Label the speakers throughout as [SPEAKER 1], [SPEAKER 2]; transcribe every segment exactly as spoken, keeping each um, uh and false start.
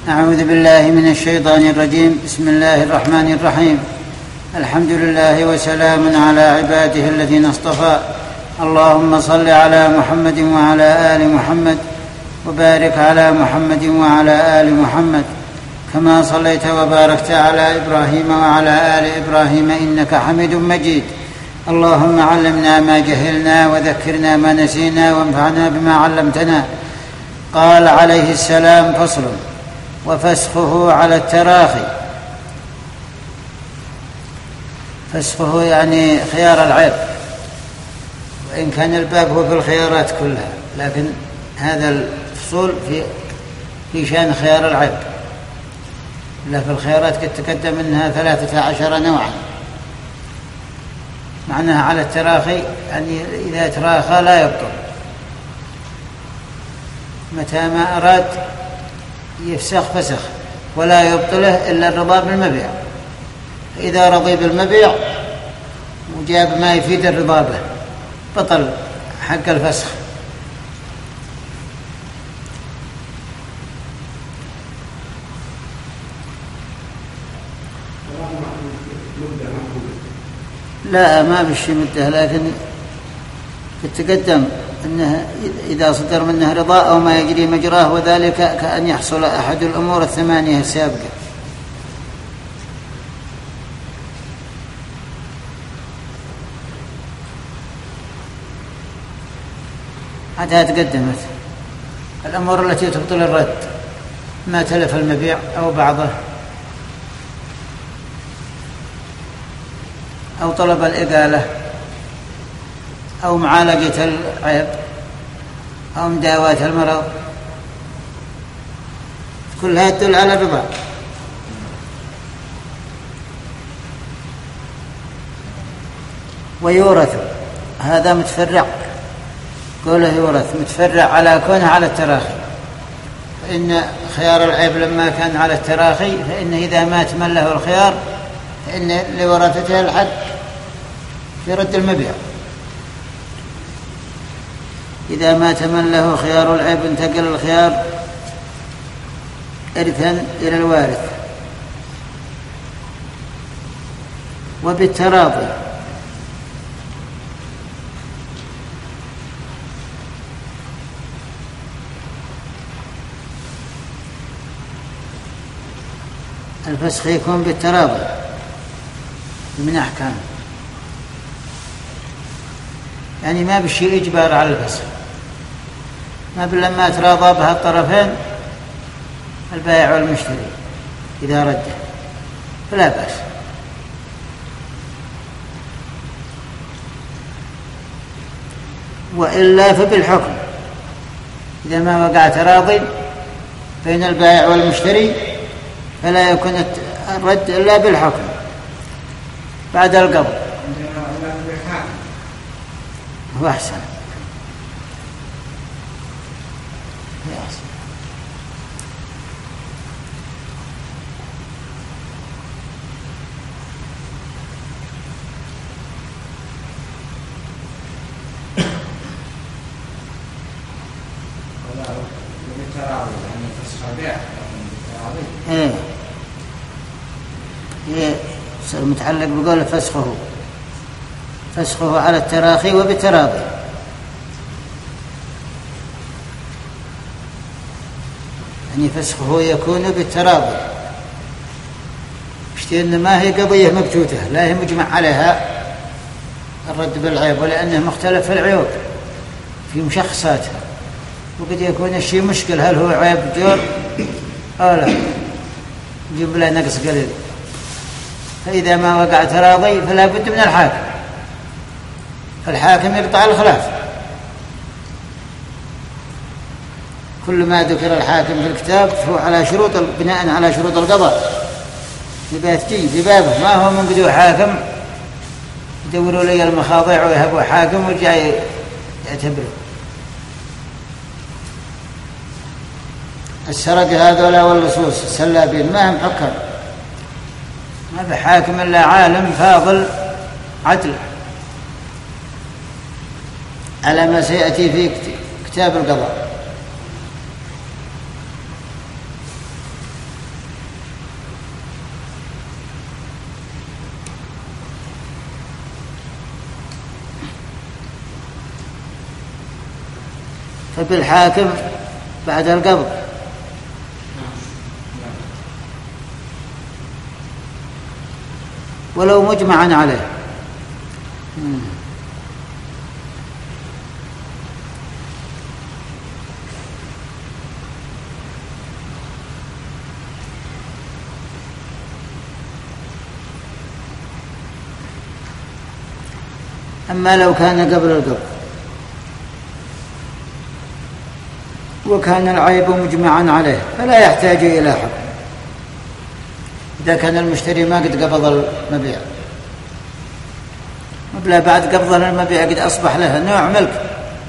[SPEAKER 1] أعوذ بالله من الشيطان الرجيم. بسم الله الرحمن الرحيم. الحمد لله وسلام على عباده الذين اصطفى. اللهم صل على محمد وعلى آل محمد وبارك على محمد وعلى آل محمد كما صليت وباركت على إبراهيم وعلى آل إبراهيم إنك حميد مجيد. اللهم علمنا ما جهلنا وذكرنا ما نسينا وانفعنا بما علمتنا. قال عليه السلام: فصل: وفسخه على التراخي. فسخه يعني خيار العيب، وإن كان الباب هو في الخيارات كلها، لكن هذا الفصول في في شأن خيار العيب. لا، في الخيارات قد تقدم منها ثلاثة عشر نوعا. معناها على التراخي يعني إذا تراخى لا يبطل، متى ما أراد يفسخ فسخ، ولا يبطله إلا الرضا بالمبيع. إذا رضي بالمبيع وجاب ما يفيد الرضا به بطل حق الفسخ. لا، ما بشي مده، لكن تتقدم أنه إذا صدر منه رضا أو ما يجري مجراه، وذلك كأن يحصل أحد الأمور الثمانية السابقة. حتى تقدمت الأمور التي تبطل الرد: ما تلف المبيع أو بعضه، أو طلب الإقالة، أو معالجة العيب، أو مداواة المرض، كلها تدل على الرضا. ويورث، هذا متفرع، قوله يورث متفرع على كونه على التراخي. فإن خيار العيب لما كان على التراخي، فإن إذا مات من له الخيار فإن لورثته الحق في رد المبيع. إذا مات من له خيار العيب انتقل الخيار إرثا إلى الوارث. وبالتراضي، الفسخ يكون بالتراضي من أحكام، يعني ما بشي إجبار على الفسخ، ما لما تراضى بها الطرفين البائع والمشتري إذا رده فلا بأس. وإلا فبالحكم، إذا ما وقع تراضي بين البائع والمشتري فلا يكون الرد إلا بالحكم بعد القبض، هو أحسن. ايه ايه متعلق بقول فسخه فسخه على التراخي وبالتراضي. يعني فسخه يكون بالتراضي، اشتي ما هي قضية مبتوتة، لا هي مجمع عليها الرد بالعيب، ولأنه مختلف في العيوب في مشخصاتها، وقد يكون الشيء مشكل، هل هو عيب جور أو لا، يجيب له نقص قليل. فإذا ما وقع تراضي فلا بد من الحاكم، فالحاكم يقطع الخلاف. كل ما ذكر الحاكم في الكتاب فهو على شروط، بناء على شروط القضاء. يبقى تجي في بابه، ما هو من قدو حاكم يدوروا لي المخاضع ويهبوا حاكم ويرجع يعتبره. السرقة هذولا واللصوص السلابين ما هم حكم، ما بحاكم إلا عالم فاضل عدل على ما سيأتي في كتاب القضاء. فبالحاكم بعد القبض. ولو مجمعا عليه. أما لو كان قبل القبض وكان العيب مجمعا عليه فلا يحتاج إلى حكم إذا كان المشتري ما قد قبض المبيع، مبلغ بعد قبض المبيع قد أصبح له نوع ملك.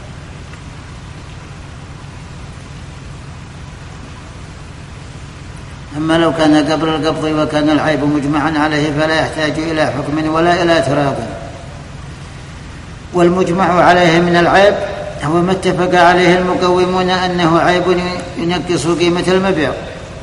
[SPEAKER 1] أما لو كان قبل القبض وكان العيب مجمعا عليه فلا يحتاج إلى حكم ولا إلى تراض. والمجمع عليه من العيب هو ما اتفق عليه المقومون أنه عيب ينقص قيمة المبيع،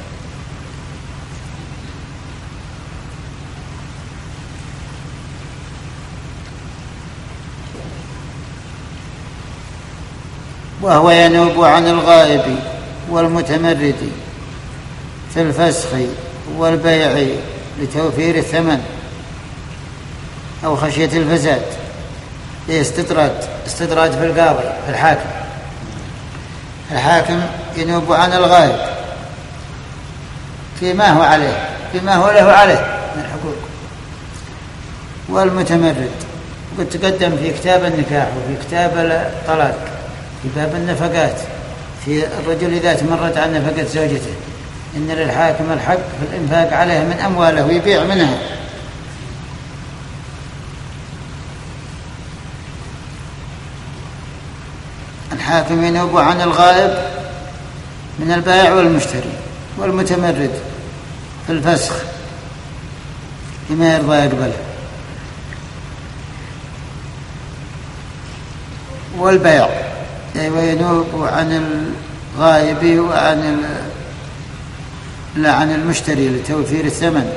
[SPEAKER 1] وهو ينوب عن الغائب والمتمرد في الفسخ والبيع لتوفير الثمن أو خشية الفساد. استطراد استطراد في القاضي في الحاكم. الحاكم ينوب عن الغائب فيما هو عليه فيما هو له عليه من الحقوق، والمتمرد قد تقدم في كتاب النكاح وفي كتاب الطلاق في باب النفقات في الرجل إذا تمرد عن نفقة زوجته إن للحاكم الحق في الإنفاق عليه من أمواله ويبيع منها. الحاكم ينوب عن الغائب من البائع والمشتري، والمتمرد في الفسخ فيما يرضى يقبله، والبيع وينوب عن الغائب وعن لا عن المشتري لتوفير الثمن.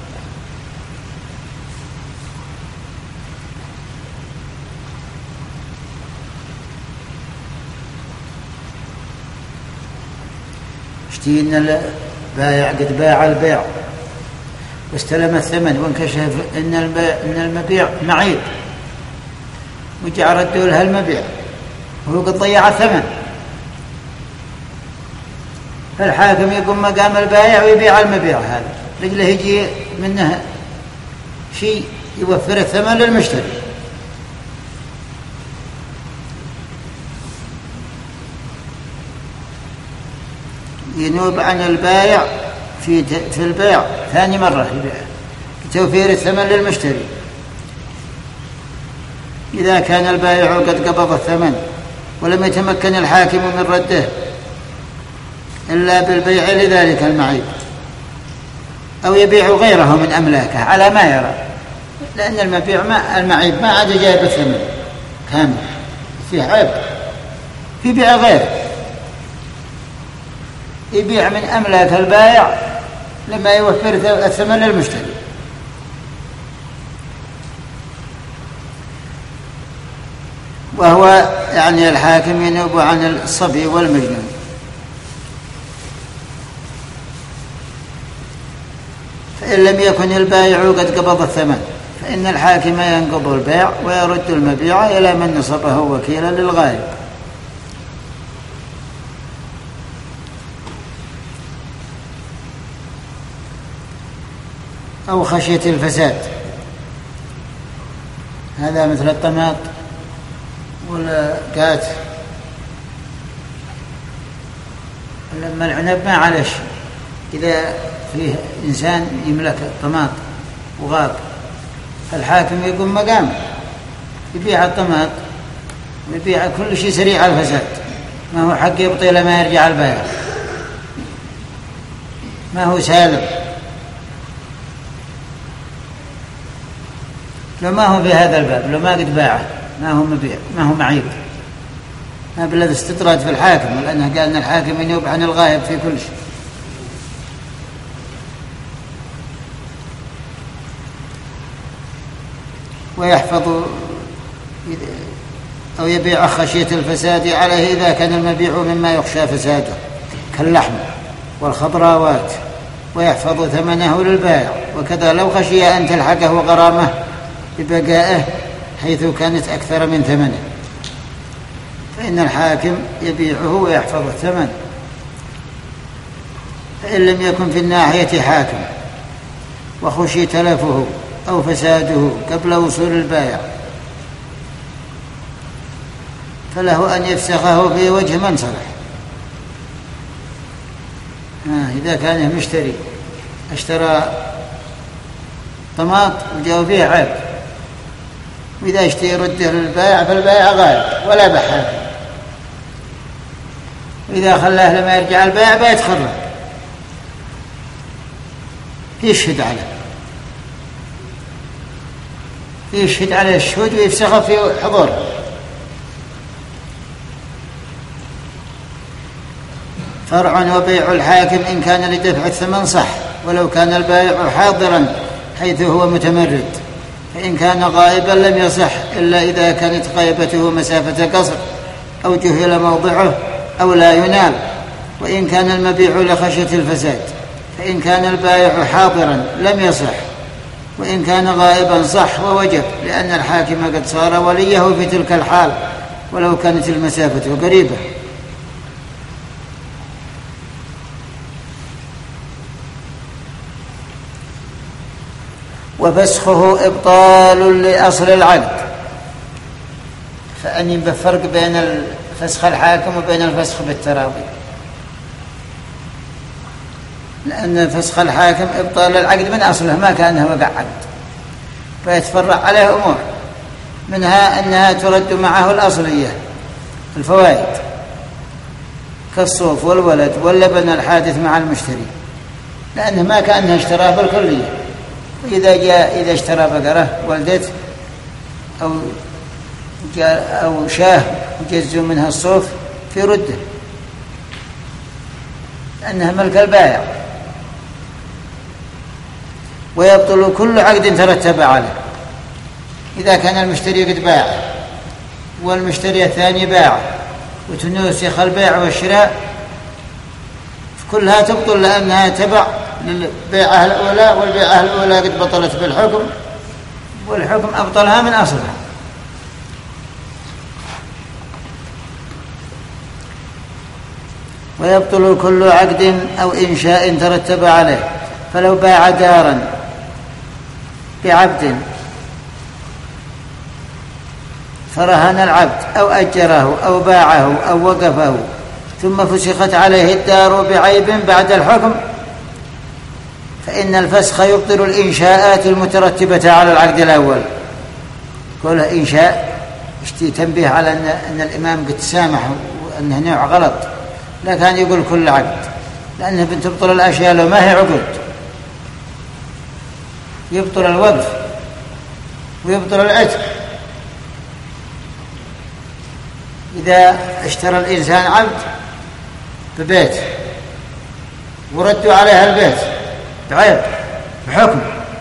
[SPEAKER 1] اشتي ان البائع قد باع البيع واستلم الثمن وانكشف ان ان المبيع معيب وجاء ردوا لها المبيع وهو قد ضيع الثمن، فالحاكم يقوم مقام البائع ويبيع المبيع هذا رجله يجي منه شيء يوفر الثمن للمشتري. ينوب عن البائع في في البيع ثاني مرة يبيع توفير الثمن للمشتري إذا كان البائع قد قبض الثمن ولم يتمكن الحاكم من رده إلا بالبيع لذلك المعيب، أو يبيع غيره من أملاكه على ما يرى، لأن المبيع ما المعيب ما عاد جايب الثمن كامل فيه عيب في بيع غيره، يبيع من أملاك البائع لما يوفر الثمن للمشتري. وهو يعني الحاكم ينوب عن الصبي والمجنون. فإن لم يكن البائع قد قبض الثمن فإن الحاكم ينقض البيع ويرد المبيع إلى من نصبه وكيلا للغائب. أو خشية الفساد، هذا مثل الطماط والقات، لما العنب ما عليه شيء، إذا فيه إنسان يملك طماط وغاب فالحاكم يقوم مقام يبيع الطماط ويبيع كل شيء سريع الفساد، ما هو حق يبطي لما يرجع البائع، ما هو سالم، لو ما هو في هذا الباب لو ما قد باعه ما هو مبيع ما هو معيب، ما بالذي استطراد في الحاكم، لأنه قال أن الحاكم ينوب عن الغائب في كل شيء. ويحفظ أو يبيع خشية الفساد عليه إذا كان المبيع مما يخشى فساده كاللحم والخضراوات، ويحفظ ثمنه للبائع. وكذا لو خشي أن تلحقه غرامة ببقائه حيث كانت أكثر من ثمنه، فإن الحاكم يبيعه ويحفظ الثمن. فإن لم يكن في الناحية حاكم وخشي تلفه أو فساده قبل وصول البائع فله أن يفسخه في وجه من صلح. إذا كان مشتري اشترى طماط وجاء فيه عيب، وإذا اشتري يرده للبائع فالبائع غالب ولا بحث، وإذا خلاه لما يرجع البائع بيتخرج يشهد عليه يشهد عليه الشهود ويفسخه في حضوره. فرع وبيع الحاكم إن كان لدفع الثمن صح ولو كان البائع حاضرا حيث هو متمرد، فإن كان غائبا لم يصح إلا إذا كانت غيبته مسافة قصر أو جهل موضعه أو لا ينال، وإن كان المبيع لخشية الفساد. فإن كان البائع حاضرا لم يصح، وإن كان غائبا صح ووجب، لأن الحاكم قد صار وليه في تلك الحال ولو كانت المسافة قريبة. وفسخه إبطال لأصل العقد. فأني بفرق بين فسخ الحاكم وبين الفسخ بالتراضي، لأن فسخ الحاكم إبطال العقد من أصله ما كأنه وقع عقد، فيتفرع عليه أمور، منها أنها ترد معه الأصلية الفوائد كالصوف والولد واللبن الحادث مع المشتري، لأنه ما كأنه اشتراه بالكلية. وإذا جاء إذا اشترى بقرة ولدت أو جاء أو شاه وجزوا منها الصوف في رده، لأنها ملك البائع. ويبطل كل عقد ترتب عليه إذا كان المشتري قد باع والمشتري الثاني باع وتنسخ البيع والشراء، كلها تبطل لأنها تبع للبيعة الأولى، والبيعة الأولى قد بطلت بالحكم والحكم أبطلها من أصلها. ويبطل كل عقد أو إنشاء ترتب عليه. فلو باع دارا بعبد فرهن العبد أو أجره أو باعه أو وقفه ثم فسخت عليه الدار بعيب بعد الحكم، فإن الفسخ يبطل الإنشاءات المترتبة على العقد الأول. كل إنشاء اشتي تنبيه على أن, أن الإمام قد سامح وأنه نوع غلط، لا كان يقول كل عقد، لأنه بتبطل الأشياء لو ما هي عقود. يبطل الوقف ويبطل العتق. إذا اشترى الإنسان عبد ببيت وردوا عليها البيت بعيب بحكم،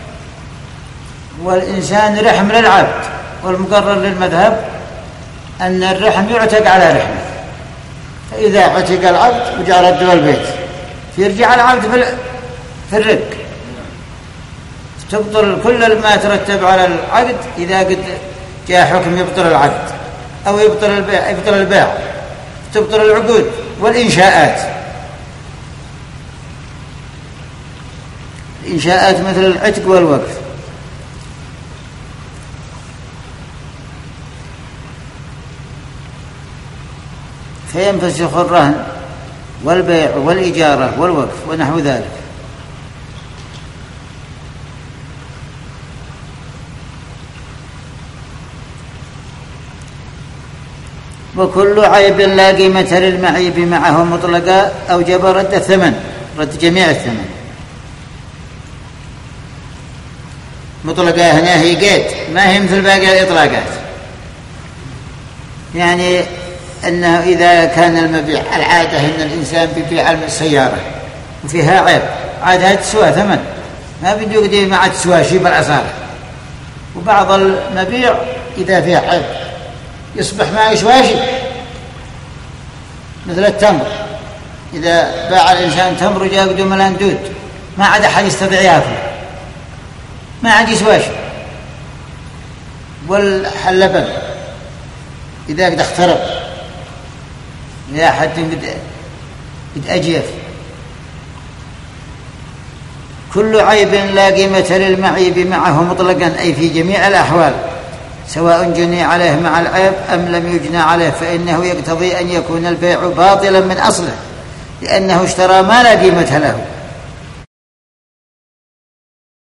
[SPEAKER 1] والإنسان رحم للعبد، والمقرر للمذهب أن الرحم يعتق على رحمه، فإذا اعتق العبد وجاء ردوا البيت يرجع العبد في الرق. تبطل كل ما ترتب على العقد إذا قد جاء حكم يبطل العقد أو يبطل البيع يبطل البيع تبطل العقود والإنشاءات. الإنشاءات مثل العتق والوقف. فينفسخ الرهن والبيع والإجارة والوقف ونحو ذلك. وكل عيب لا قيمة للمعيب معه مطلقا أوجب رد الثمن، رد جميع الثمن. مطلقا هنا هي قيد، ما هي مثل باقي الإطلاقات، يعني أنه إذا كان المبيع العادة أن الإنسان بيبيع السيارة وفيها عيب عادها تسوى ثمن، ما بده يقدر ما عاد تسوى شيء بالأصالة. وبعض المبيع إذا فيه عيب يصبح ما يسوى شيء، مثل التمر، إذا باع الإنسان تمر وجاء بدون ملان دود ما عاد أحد يستطيع يأكله، ما عاد يسوى شيء. واللبن إذا قد اخترق إذا أحد قد قد أجيف. كل عيب لا قيمة للمعيب معه مطلقا، أي في جميع الأحوال، سواء جني عليه مع العيب أم لم يجنى عليه، فإنه يقتضي أن يكون البيع باطلا من أصله، لأنه اشترى ما لا قيمة له.